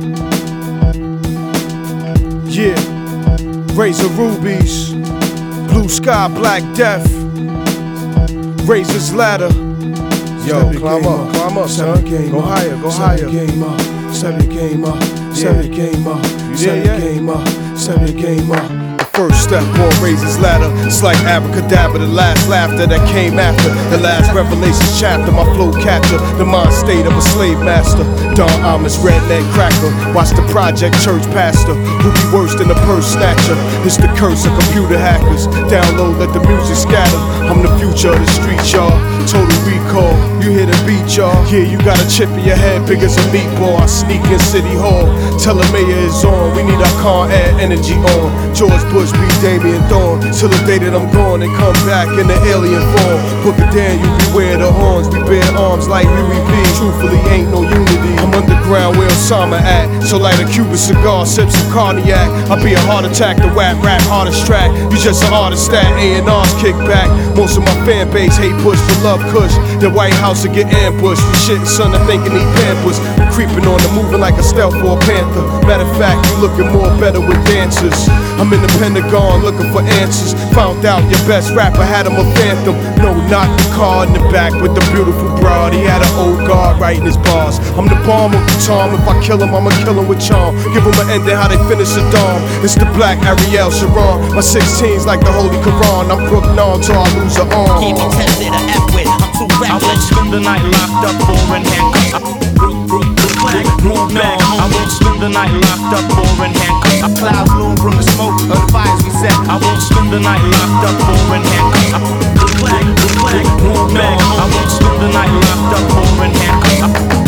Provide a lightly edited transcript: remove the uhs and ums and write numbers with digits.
Yeah, Razor Rubies, Blue Sky, Black Death, Razor's Ladder. Yo, climb up, son. Go higher, go higher. Step your game up, step your game up, step your game up, step your game up. First step on Razor's Ladder, it's like abracadabra, the last laughter that came after the last Revelations chapter. My flow capture the mind state of a slave master. Don Amos, redneck cracker, watch the project church pastor who be worse than a purse snatcher. It's the curse of computer hackers. Download, let the music scatter. I'm the future of the street, y'all. Total recall, you hear the beat, y'all. Yeah, you got a chip in your head big as a meatball. I sneak in City Hall, tell the mayor is on. We need our Con Air energy on. George Bush be Damien Dawn, till the day that I'm gone and come back in the alien form. Book of Daniel, beware the horns. We bear arms like Huey P. Truthfully, ain't no unity. I'm underground where Osama at, so light a Cuban cigar, sip some cognac. I'll be a heart attack, the rap hardest track. You just an artist that A&R's kick back. Most of my fan base hate Bush for love Kush. The White House will get ambushed. You shit, son, I'm thinking he pampers. I'm creeping on them, moving like a stealth or a panther. Matter of fact, you looking more better with dancers. I'm in the Pentagon looking for answers. Found out your best rapper had him a phantom. No, not the car in the back with the beautiful broad. He had an old guard writing his bars. I'm the bomb of the Tom. If I kill him, I'ma kill him with charm. Give him an ending how they finish the dawn. It's the black Ariel Sharon. My 16's like the Holy Quran. I'm Brook Norm till I lose an arm. Keep me tested or F with. I'm too reckless. I won't spend the night locked up or in handcuffs. I won't spend the night locked up or in handcuffs. Clouds loom from the smoke of the fires we set. I won't spend the night locked up or in handcuffs. I won't spend the night locked up or in handcuffs.